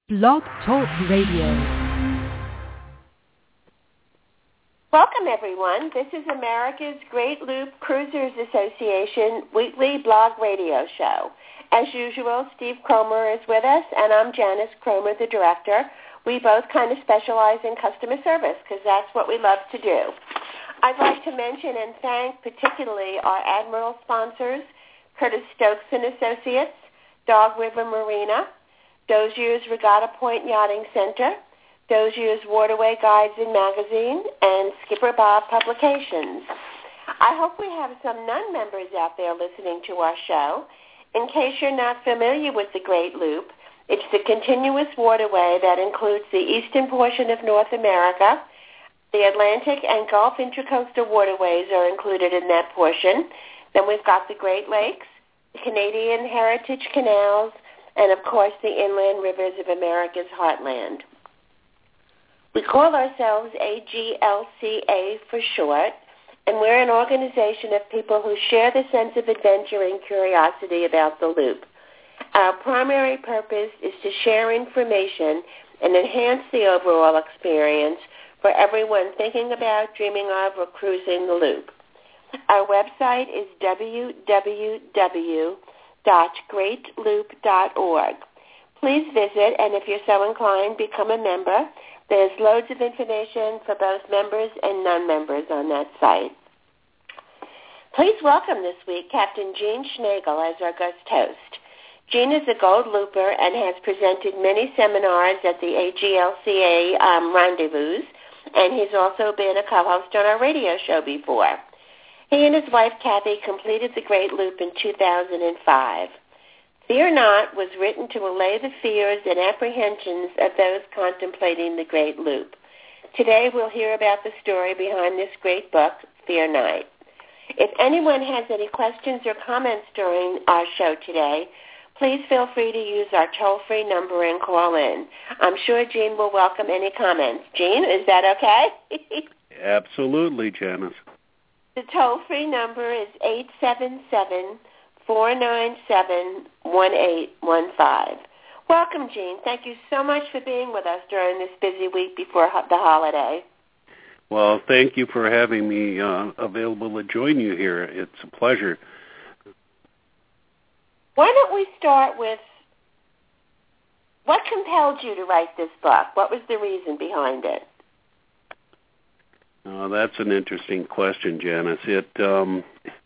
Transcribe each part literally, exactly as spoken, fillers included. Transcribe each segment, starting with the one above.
Blog Talk Radio. Welcome, everyone. This is America's Great Loop Cruisers Association weekly blog radio show. As usual, Steve Cromer is with us, and I'm Janice Cromer, the director. We both kind of specialize in customer service because that's what we love to do. I'd like to mention and thank particularly our Admiral sponsors, Curtis Stokes and Associates, Dog River Marina, Dozier's Regatta Point Yachting Center, Dozier's Waterway Guides and Magazine, and Skipper Bob Publications. I hope we have some non-members out there listening to our show. In case you're not familiar with the Great Loop, it's the continuous waterway that includes the eastern portion of North America. The Atlantic and Gulf Intracoastal waterways are included in that portion. Then we've got the Great Lakes, the Canadian Heritage Canals, and, of course, the inland rivers of America's heartland. We call ourselves A G L C A for short, and we're an organization of people who share the sense of adventure and curiosity about the Loop. Our primary purpose is to share information and enhance the overall experience for everyone thinking about, dreaming of, or cruising the Loop. Our website is w w w dot great loop dot org. Please visit, and if you're so inclined, become a member. There's loads of information for both members and non-members on that site. Please welcome this week Captain Gene Schnagle as our guest host. Gene is a Gold Looper and has presented many seminars at the A G L C A um, rendezvous, and he's also been a co-host on our radio show before. He and his wife, Kathy, completed the Great Loop in two thousand five. Fear Not was written to allay the fears and apprehensions of those contemplating the Great Loop. Today we'll hear about the story behind this great book, Fear Not. If anyone has any questions or comments during our show today, please feel free to use our toll-free number and call in. I'm sure Gene will welcome any comments. Gene, is that okay? Absolutely, Janice. The toll-free number is eight seven seven, four nine seven, one eight one five. Welcome, Gene. Thank you so much for being with us during this busy week before the holiday. Well, thank you for having me uh, available to join you here. It's a pleasure. Why don't we start with what compelled you to write this book? What was the reason behind it? Uh, that's an interesting question, Janice. It, um,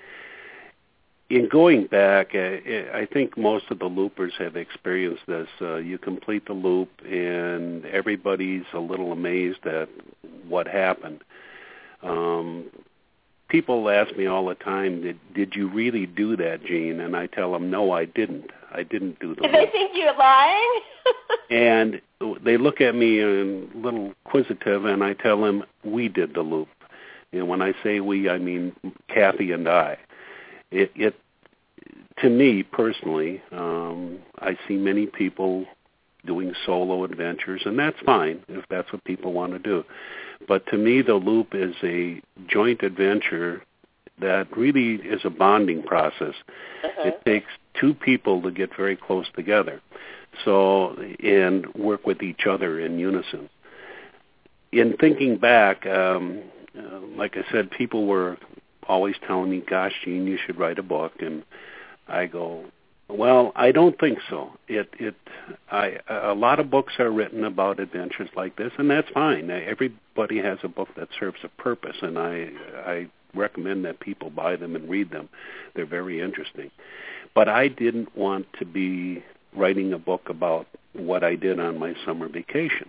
in going back, I, I think most of the loopers have experienced this. Uh, you complete the loop, and everybody's a little amazed at what happened. Um, people ask me all the time, did, did you really do that, Gene? And I tell them, no, I didn't. I didn't do the do loop. They think you're lying? And they look at me a little inquisitive, and I tell them, we did the loop. And when I say we, I mean Kathy and I. It, it to me, personally, um, I see many people doing solo adventures, and that's fine if that's what people want to do. But to me, the loop is a joint adventure that really is a bonding process. Uh-huh. It takes two people to get very close together. So, and work with each other in unison. In thinking back, um, uh, like I said, people were always telling me, gosh, Gene, you should write a book. And I go, well, I don't think so. It, it, I, a lot of books are written about adventures like this, and that's fine. Everybody has a book that serves a purpose, and I, I recommend that people buy them and read them. They're very interesting. But I didn't want to be writing a book about what I did on my summer vacation.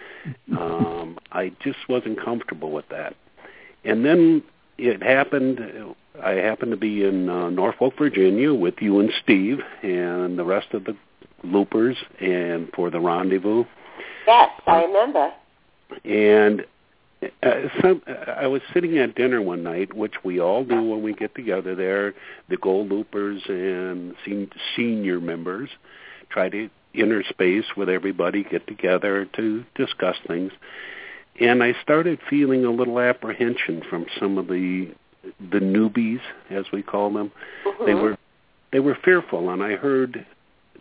Um, I just wasn't comfortable with that. And then it happened, I happened to be in uh, Norfolk, Virginia with you and Steve and the rest of the loopers and for the rendezvous. Yes, I remember. And uh, some, I was sitting at dinner one night, which we all do when we get together there, the Gold Loopers and sen- senior members, try to interspace with everybody, get together to discuss things. And I started feeling a little apprehension from some of the the newbies, as we call them. Mm-hmm. They were they were fearful, and I heard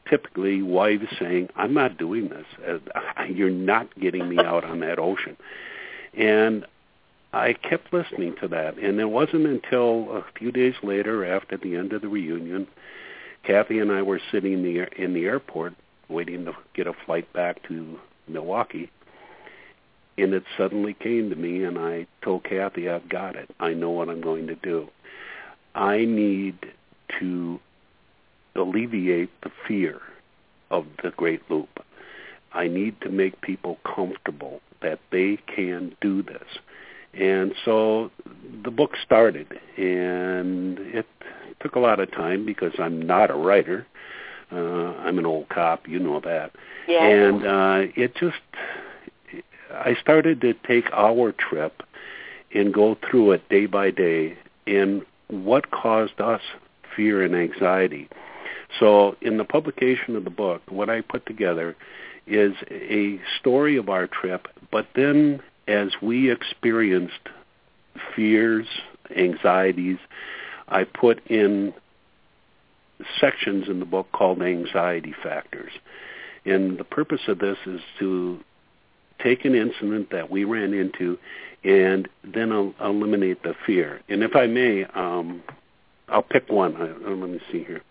typically wives saying, I'm not doing this. Uh, you're not getting me out on that ocean. And I kept listening to that. And it wasn't until a few days later, after the end of the reunion, Kathy and I were sitting in the, in the airport waiting to get a flight back to Milwaukee. And it suddenly came to me, and I told Kathy, I've got it. I know what I'm going to do. I need to alleviate the fear of the Great Loop. I need to make people comfortable that they can do this. And so the book started, and it took a lot of time because I'm not a writer. Uh, I'm an old cop, you know that. Yeah. And uh, it just, I started to take our trip and go through it day by day and what caused us fear and anxiety. So in the publication of the book, what I put together is a story of our trip, but then as we experienced fears, anxieties, I put in sections in the book called anxiety factors. And the purpose of this is to take an incident that we ran into and then I'll eliminate the fear. And if I may, um, I'll pick one. Uh, let me see here.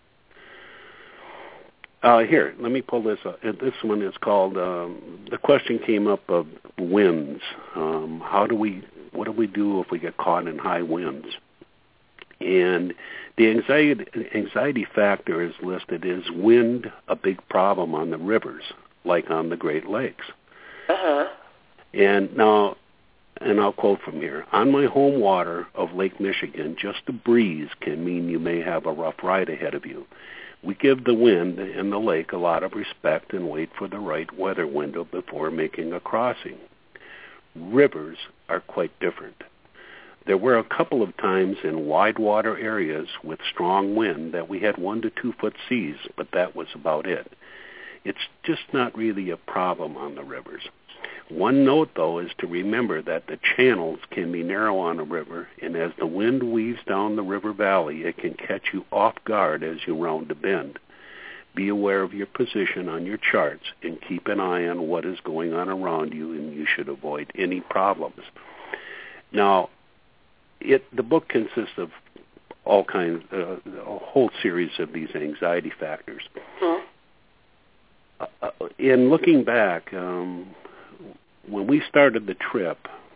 Uh, here, let me pull this up. This one is called, um, the question came up of winds. Um, how do we, what do we do if we get caught in high winds? And the anxiety, anxiety factor is listed as wind a big problem on the rivers, like on the Great Lakes. Uh-huh. And now, and I'll quote from here, on my home water of Lake Michigan, just a breeze can mean you may have a rough ride ahead of you. We give the wind and the lake a lot of respect and wait for the right weather window before making a crossing. Rivers are quite different. There were a couple of times in wide water areas with strong wind that we had one to two foot seas, but that was about it. It's just not really a problem on the rivers. One note, though, is to remember that the channels can be narrow on a river, and as the wind weaves down the river valley, it can catch you off guard as you round a bend. Be aware of your position on your charts and keep an eye on what is going on around you, and you should avoid any problems. Now, it, the book consists of all kinds, uh, a whole series of these anxiety factors. Mm-hmm. Uh, in looking back, um, when we started the trip,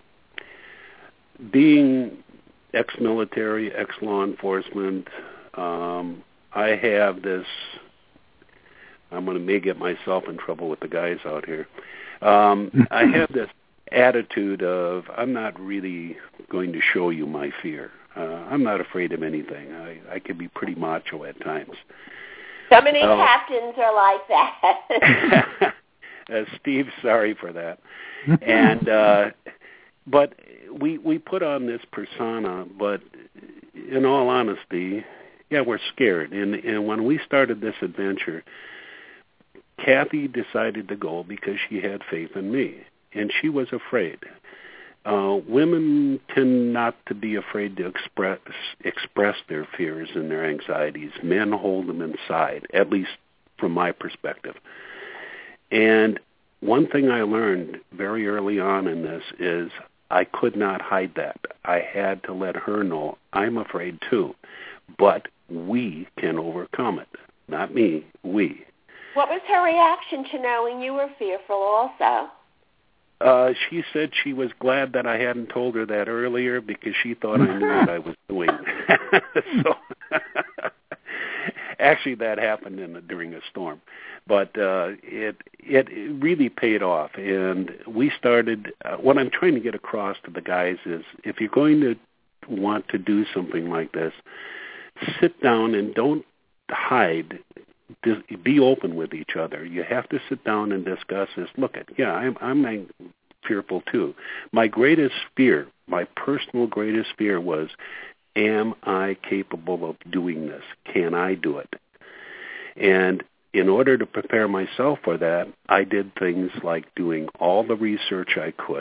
being ex-military, ex-law enforcement, um, I have this, I'm going to may get myself in trouble with the guys out here. Um, I have this attitude of, I'm not really going to show you my fear. Uh, I'm not afraid of anything. I, I can be pretty macho at times. So many uh, captains are like that. uh, Steve, sorry for that. And uh, but we we put on this persona, but in all honesty, yeah, we're scared. And and when we started this adventure, Kathy decided to go because she had faith in me, and she was afraid. Uh, women tend not to be afraid to express express their fears and their anxieties. Men hold them inside, at least from my perspective. And one thing I learned very early on in this is I could not hide that. I had to let her know I'm afraid too, but we can overcome it. Not me, we. What was her reaction to knowing you were fearful also? Uh, she said she was glad that I hadn't told her that earlier because she thought I knew what I was doing. So, actually, that happened in a, during a storm, but uh, it it really paid off. And we started. Uh, what I'm trying to get across to the guys is, if you're going to want to do something like this, sit down and don't hide. Be open with each other. You have to sit down and discuss this. Look, at yeah, I'm I'm fearful too. My greatest fear, my personal greatest fear was, am I capable of doing this? Can I do it? And in order to prepare myself for that, I did things like doing all the research I could,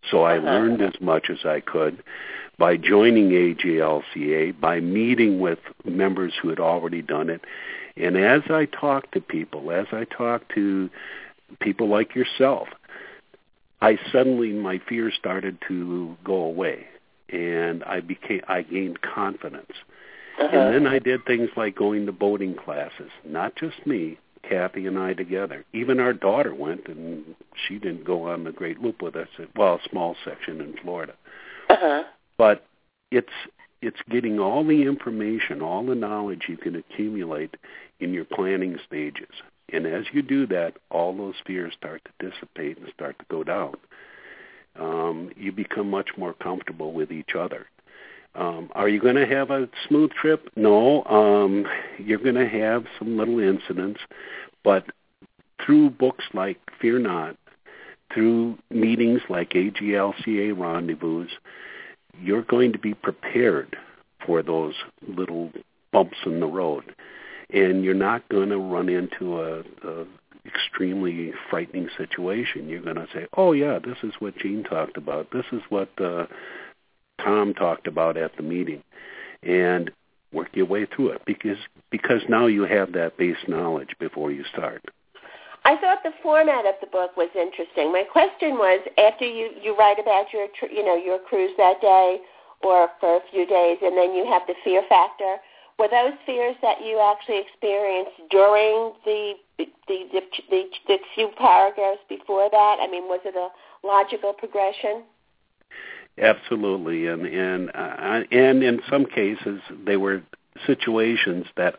So I uh-huh. learned as much as I could by joining A G L C A, by meeting with members who had already done it. And as I talked to people, as I talked to people like yourself, I suddenly, my fears started to go away, and I became, I gained confidence. Uh-huh. And then I did things like going to boating classes, not just me, Kathy and I together. Even our daughter went, and she didn't go on the Great Loop with us, well, a small section in Florida. Uh-huh. But it's it's getting all the information, all the knowledge you can accumulate in your planning stages. And as you do that, all those fears start to dissipate and start to go down. Um, you become much more comfortable with each other. Um, are you going to have a smooth trip? No. Um, you're going to have some little incidents, but through books like Fear Not, through meetings like A G L C A Rendezvous, you're going to be prepared for those little bumps in the road, and you're not going to run into a, a extremely frightening situation. You're going to say, oh, yeah, this is what Gene talked about. This is what uh, Tom talked about at the meeting, and work your way through it because because now you have that base knowledge before you start. I thought the format of the book was interesting. My question was, after you, you write about your you know your cruise that day or for a few days, and then you have the fear factor, were those fears that you actually experienced during the the the, the, the few paragraphs before that? I mean, was it a logical progression? Absolutely, and and uh, and in some cases they were situations that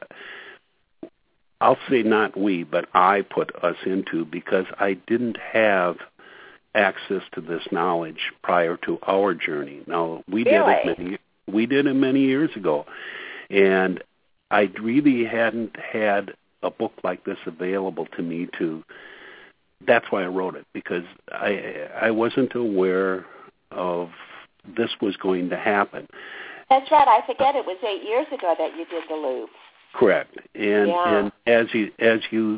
I'll say not we, but I put us into because I didn't have access to this knowledge prior to our journey. Now we really? did it many we did it many years ago, and I really hadn't had a book like this available to me to. That's why I wrote it, because I I wasn't aware of this was going to happen. That's right. I forget it was eight years ago that you did the loop. Correct. And yeah. and as you as you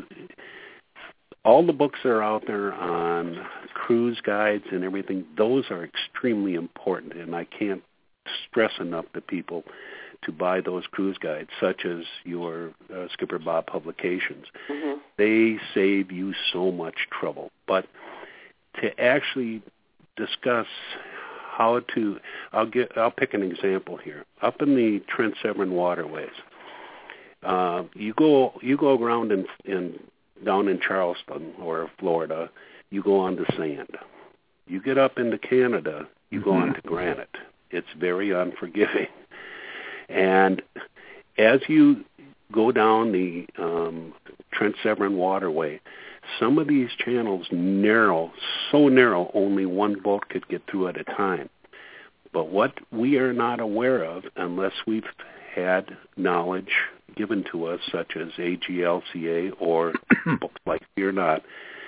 all the books that are out there on cruise guides and everything, those are extremely important, and I can't stress enough to people to buy those cruise guides, such as your uh, Skipper Bob Publications. Mm-hmm. They save you so much trouble. But to actually discuss how to, I'll get, I'll pick an example here. Up in the Trent Severn waterways, uh, you go you go around in, in down in Charleston or Florida, you go on the sand. You get up into Canada, you go on to granite. It's very unforgiving. And as you go down the um, Trent Severn waterway, some of these channels narrow, so narrow only one boat could get through at a time. But what we are not aware of, unless we've had knowledge given to us, such as A G L C A or books like Fear Not,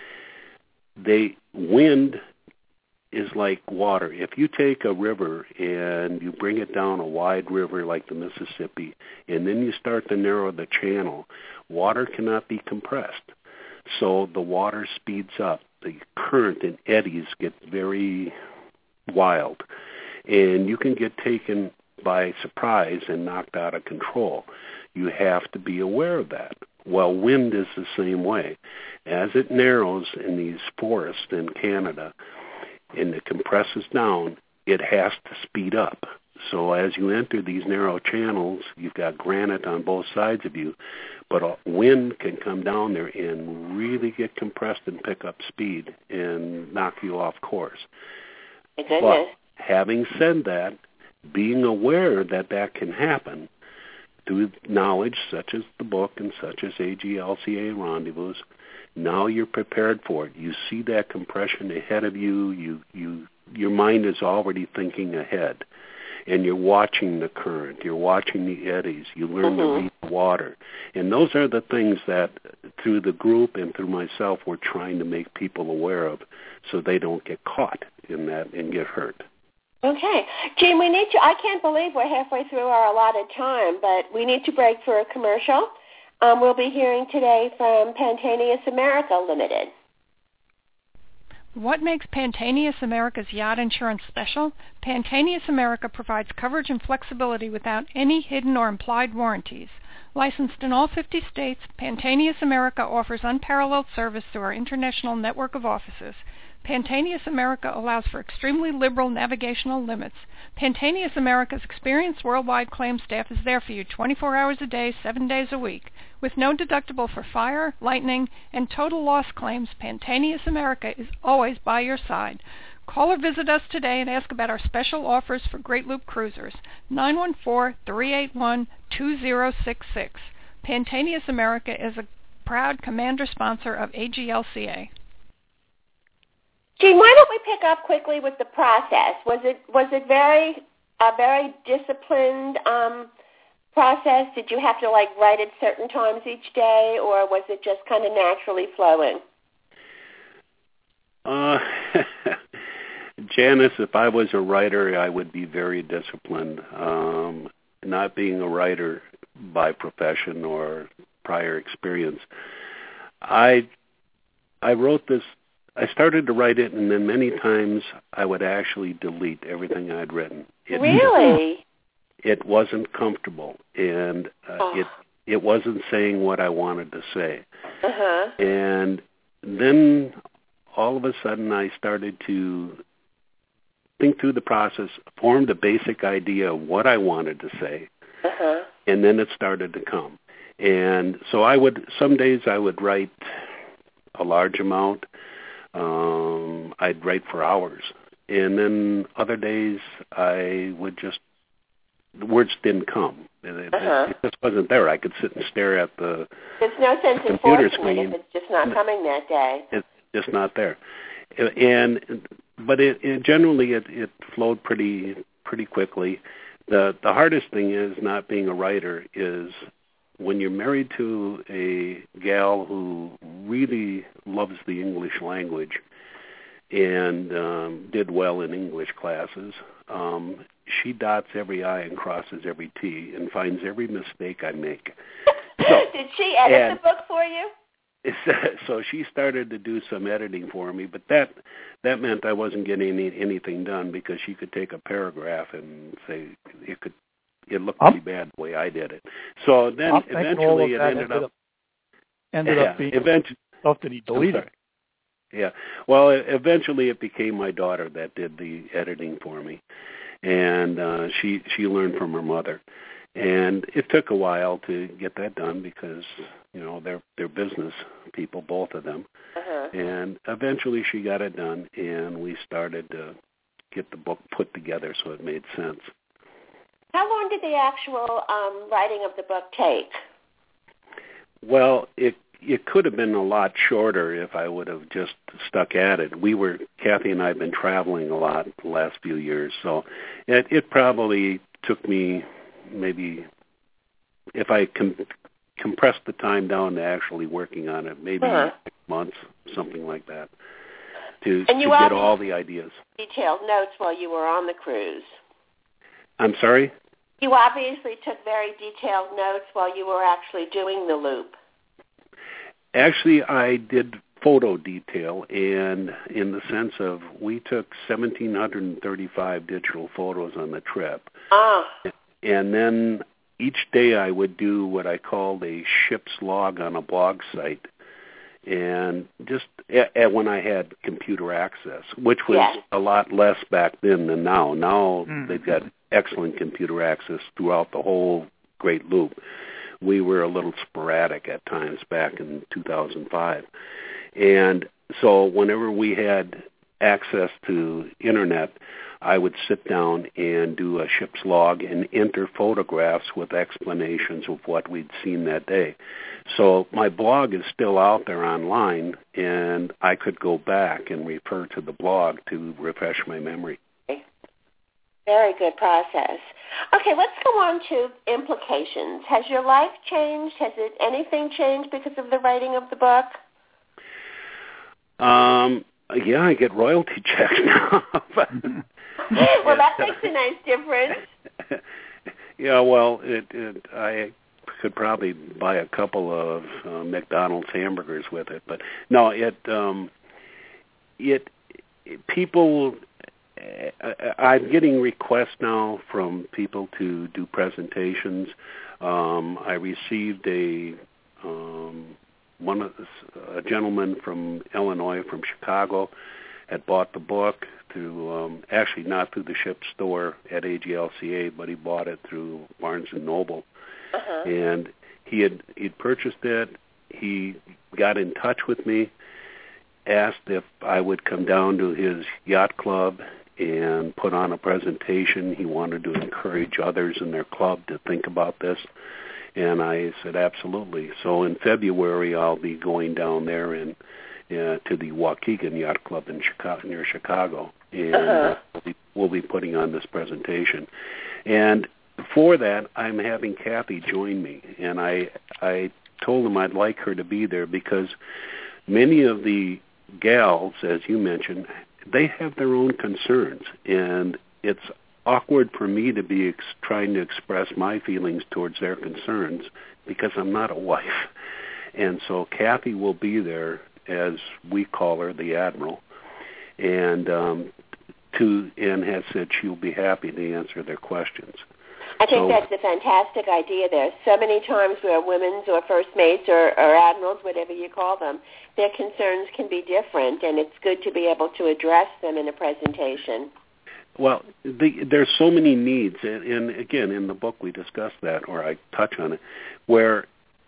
they wind is like water. If you take a river and you bring it down a wide river like the Mississippi, and then you start to narrow the channel, water cannot be compressed. So the water speeds up. The current and eddies get very wild, and you can get taken by surprise and knocked out of control. You have to be aware of that. Well, wind is the same way. As it narrows in these forests in Canada and it compresses down, it has to speed up. So as you enter these narrow channels, you've got granite on both sides of you, but wind can come down there and really get compressed and pick up speed and knock you off course. My goodness. But having said that, being aware that that can happen through knowledge such as the book and such as A G L C A Rendezvous, now you're prepared for it. You see that compression ahead of you. You, you, your mind is already thinking ahead. And you're watching the current, you're watching the eddies, you learn mm-hmm. to read the water. And those are the things that, through the group and through myself, we're trying to make people aware of so they don't get caught in that and get hurt. Okay. Gene, we need to, I can't believe we're halfway through our allotted time, but we need to break for a commercial. Um, we'll be hearing today from Pantaneous America Limited. What makes Pantaenius America's yacht insurance special? Pantaenius America provides coverage and flexibility without any hidden or implied warranties. Licensed in all fifty states, Pantaenius America offers unparalleled service through our international network of offices. Pantaenius America allows for extremely liberal navigational limits. Pantaenius America's experienced worldwide claims staff is there for you twenty-four hours a day, seven days a week. With no deductible for fire, lightning, and total loss claims, Pantaenius America is always by your side. Call or visit us today and ask about our special offers for Great Loop Cruisers. nine one four, three eight one, two zero six six. Pantaenius America is a proud commander sponsor of A G L C A. Gene, why don't we pick up quickly with the process? Was it was it very a very disciplined um, process? Did you have to like write at certain times each day, or was it just kind of naturally flowing? Uh, Janice, if I was a writer, I would be very disciplined. Um, not being a writer by profession or prior experience, I I wrote this. I started to write it, and then many times I would actually delete everything I'd written. It, really? It wasn't comfortable, and uh, oh. it it wasn't saying what I wanted to say. Uh-huh. And then all of a sudden I started to think through the process, formed a basic idea of what I wanted to say, uh-huh. and then it started to come. And so I would, some days I would write a large amount. Um, I'd write for hours. And then other days I would just, the words didn't come. It, uh-huh. it just wasn't there. I could sit and stare at the There's no sense the in computer forcing screen. it if it's just not coming that day. It's just not there. And but it, it generally it, it flowed pretty pretty quickly. The the hardest thing is not being a writer is when you're married to a gal who really loves the English language and um, did well in English classes, um, she dots every I and crosses every T and finds every mistake I make. So, did she edit the book for you? So she started to do some editing for me, but that that meant I wasn't getting any, anything done because she could take a paragraph and say it could it looked pretty bad the way I did it. So then I'm eventually it ended, ended up, up ended yeah, up being eventually, stuff that he deleted. Yeah, well, eventually it became my daughter that did the editing for me, and uh, she she learned from her mother, and it took a while to get that done because you know they're they're business people, both of them, uh-huh. and eventually she got it done, and we started to get the book put together so it made sense. How long did the actual um, writing of the book take? Well, it it could have been a lot shorter if I would have just stuck at it. We were Kathy and I have been traveling a lot the last few years, so it, it probably took me maybe if I com- compressed the time down to actually working on it, maybe uh-huh. six months, something like that, to, and you to get all the ideas. Detailed notes while you were on the cruise. I'm sorry? You obviously took very detailed notes while you were actually doing the loop. Actually, I did photo detail, and in the sense of we took one thousand seven hundred thirty-five digital photos on the trip. Ah. And then each day I would do what I called a ship's log on a blog site, and just uh, when I had computer access, which was yes. a lot less back then than now. Now mm-hmm. they've got excellent computer access throughout the whole Great Loop. We were a little sporadic at times back in two thousand five. And so whenever we had access to Internet, I would sit down and do a ship's log and enter photographs with explanations of what we'd seen that day. So my blog is still out there online, and I could go back and refer to the blog to refresh my memory. Very good process. Okay, let's go on to implications. Has your life changed? Has it anything changed because of the writing of the book? Um, yeah, I get royalty checks now. Well, that makes a nice difference. Yeah, well, it, it, I could probably buy a couple of uh, McDonald's hamburgers with it, but no, it um, it people, I'm getting requests now from people to do presentations. Um, I received a um, one of the, a gentleman from Illinois, from Chicago, had bought the book through um, actually not through the ship store at A G L C A, but he bought it through Barnes and Noble, uh-huh. and he had he'd purchased it. He got in touch with me, asked if I would come down to his yacht club and put on a presentation. He wanted to encourage others in their club to think about this, and I said absolutely. So in February, I'll be going down there and uh, to the Waukegan Yacht Club in Chicago, near Chicago, and uh-huh. we'll, be, we'll be putting on this presentation. And for that, I'm having Kathy join me, and I I told him I'd like her to be there because many of the gals, as you mentioned, they have their own concerns, and it's awkward for me to be ex- trying to express my feelings towards their concerns because I'm not a wife. And so Kathy will be there, as we call her, the Admiral, and um, to and has said she'll be happy to answer their questions. I think so, that's a fantastic idea. There's so many times where women's or first mates or, or admirals, whatever you call them, their concerns can be different, and it's good to be able to address them in a presentation. Well, the, there's so many needs, and, and again, in the book we discuss that, or I touch on it, where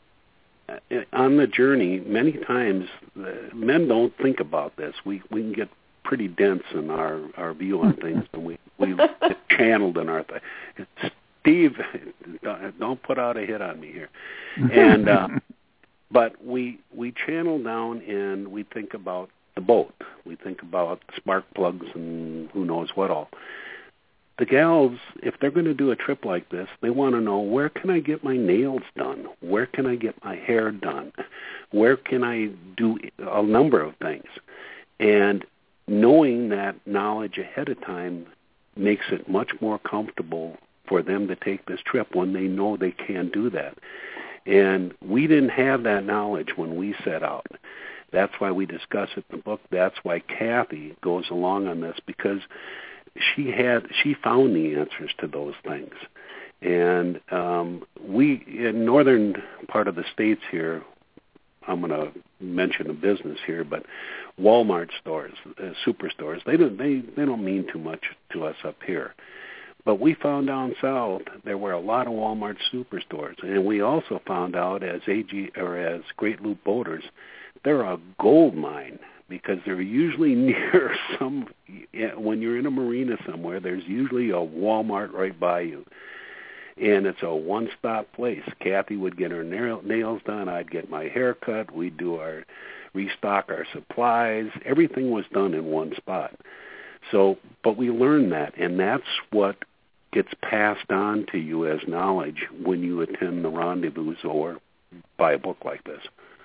on the journey, many times uh, men don't think about this. We we can get pretty dense in our, our view on things, and we, we get channeled in our th- Steve, don't put out a hit on me here. And uh, but we we channel down and we think about the boat. We think about spark plugs and who knows what all. The gals, if they're going to do a trip like this, they want to know, where can I get my nails done? Where can I get my hair done? Where can I do a number of things? And knowing that knowledge ahead of time makes it much more comfortable for them to take this trip when they know they can do that. And we didn't have that knowledge when we set out. That's why we discuss it in the book. That's why Kathy goes along on this, because she had she found the answers to those things. And um, we, in northern part of the states here, I'm going to mention a business here, but Walmart stores, uh, superstores, they don't they, they don't mean too much to us up here. But we found down south there were a lot of Walmart superstores, and we also found out as A G or as Great Loop boaters, they're a gold mine because they're usually near some. When you're in a marina somewhere, there's usually a Walmart right by you, and it's a one-stop place. Kathy would get her nails done. I'd get my hair cut. We'd do our restock our supplies. Everything was done in one spot. So, but we learned that, and that's what gets passed on to you as knowledge when you attend the rendezvous or buy a book like this.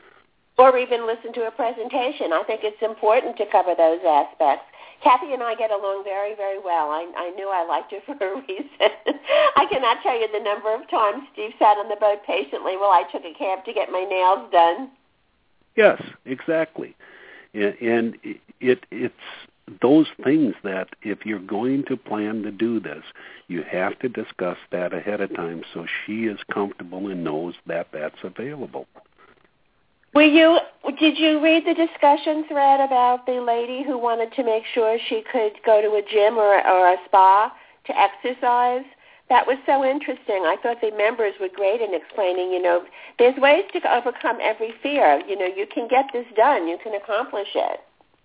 Or even listen to a presentation. I think it's important to cover those aspects. Kathy and I get along very, very well. I, I knew I liked her for a reason. I cannot tell you the number of times Steve sat on the boat patiently while I took a cab to get my nails done. Yes, exactly. And, and it, it it's those things that if you're going to plan to do this, you have to discuss that ahead of time so she is comfortable and knows that that's available. Were you, did you read the discussion thread about the lady who wanted to make sure she could go to a gym or, or a spa to exercise? That was so interesting. I thought the members were great in explaining, you know, there's ways to overcome every fear. You know, you can get this done. You can accomplish it.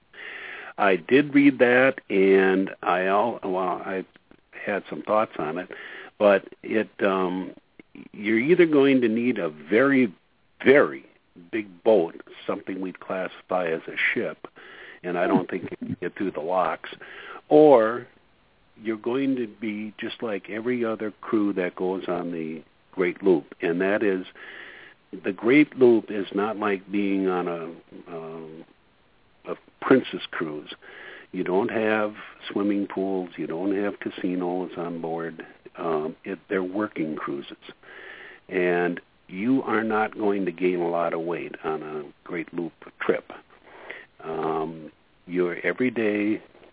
I did read that, and I all well, I had some thoughts on it, but it um, you're either going to need a very, very big boat, something we'd classify as a ship, and I don't think you can get through the locks, or you're going to be just like every other crew that goes on the Great Loop, and that is the Great Loop is not like being on a um, a princess cruise. You don't have swimming pools. You don't have casinos on board. Um, it, they're working cruises. And you are not going to gain a lot of weight on a Great Loop trip. Um, you're every day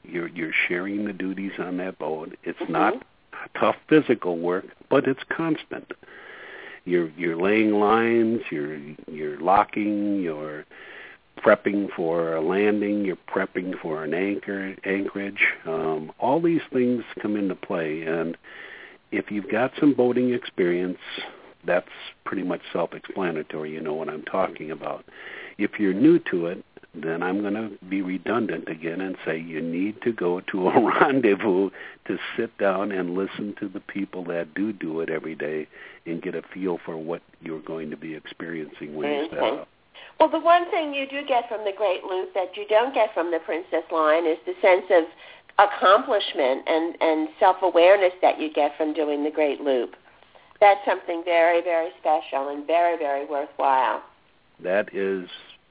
You're you're sharing the duties on that boat. It's mm-hmm. not tough physical work, but it's constant. You're you're laying lines, you're you're locking, you're prepping for a landing, you're prepping for an anchor anchorage. Um, all these things come into play, and if you've got some boating experience, that's pretty much self-explanatory. You know what I'm talking about. If you're new to it, then I'm going to be redundant again and say you need to go to a rendezvous to sit down and listen to the people that do do it every day and get a feel for what you're going to be experiencing when you step up. Well, the one thing you do get from the Great Loop that you don't get from the Princess Line is the sense of accomplishment and, and self-awareness that you get from doing the Great Loop. That's something very, very special and very, very worthwhile. That is...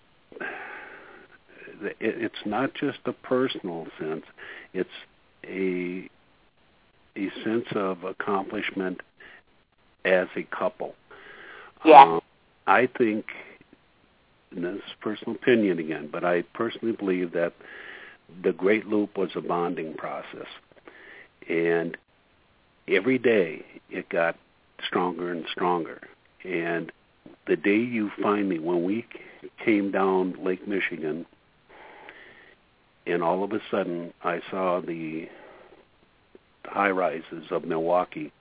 It's not just a personal sense. It's a a sense of accomplishment as a couple. Yeah. Um, I think, and this is personal opinion again, but I personally believe that the Great Loop was a bonding process. And every day it got stronger and stronger. And the day you finally, when we came down Lake Michigan, and all of a sudden, I saw the high-rises of Milwaukee.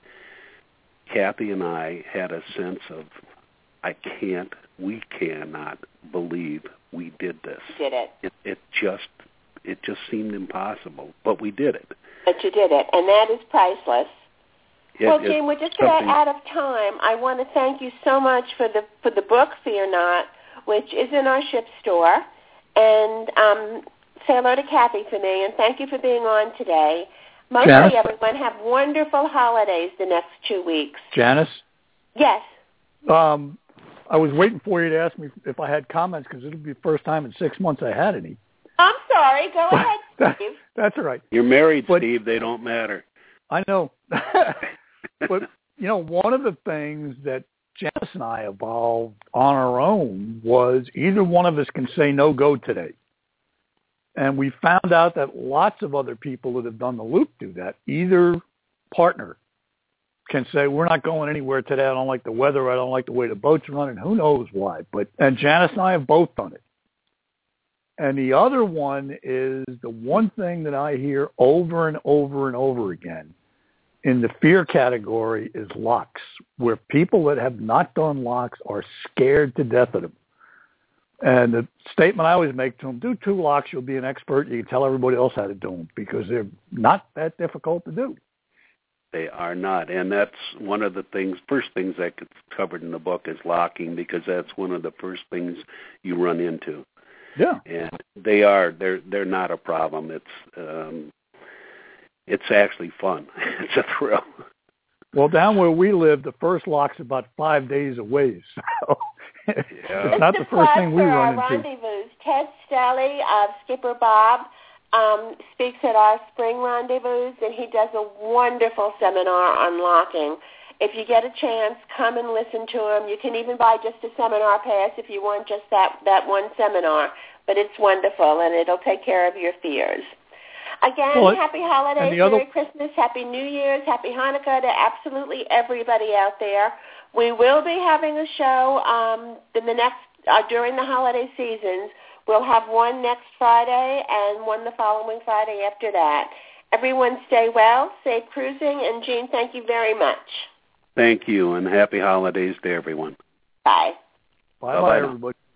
Kathy and I had a sense of, I can't, we cannot believe we did this. Did it. It, it just, it just seemed impossible, but we did it. But you did it, and that is priceless. It, well, Gene, we're just about out of time. I want to thank you so much for the for the book Fear Not, which is in our ship store, and um. Say hello to Kathy for me, and thank you for being on today. Mostly, Janice? everyone, have wonderful holidays the next two weeks. Janice? Yes. Um, I was waiting for you to ask me if I had comments because it'll be the first time in six months I had any. I'm sorry. Go ahead, that, Steve. That's all right. You're married, but, Steve. They don't matter. I know. But, you know, one of the things that Janice and I evolved on our own was either one of us can say no go today. And we found out that lots of other people that have done the loop do that. Either partner can say, we're not going anywhere today. I don't like the weather. I don't like the way the boat's running. Who knows why? But and Janice and I have both done it. And the other one is the one thing that I hear over and over and over again in the fear category is locks, where people that have not done locks are scared to death of them. And the statement I always make to them, do two locks, you'll be an expert. You can tell everybody else how to do them because they're not that difficult to do. They are not. And that's one of the things, first things that gets covered in the book is locking, because that's one of the first things you run into. Yeah. And they are, they're, they're not a problem. It's, um, it's actually fun. It's a thrill. Well, down where we live, the first lock's about five days away. So. Yeah. It's not the first thing we run into. Rendezvous. Ted Stelly of Skipper Bob um, speaks at our spring rendezvous, and he does a wonderful seminar on locking. If you get a chance, come and listen to him. You can even buy just a seminar pass if you want just that, that one seminar. But it's wonderful, and it'll take care of your fears. Again, well, happy holidays, other... Merry Christmas, Happy New Year's, Happy Hanukkah to absolutely everybody out there. We will be having a show um, in the next uh, during the holiday seasons. We'll have one next Friday and one the following Friday after that. Everyone stay well, safe cruising, and Gene, thank you very much. Thank you, and happy holidays to everyone. Bye. Bye-bye, everybody.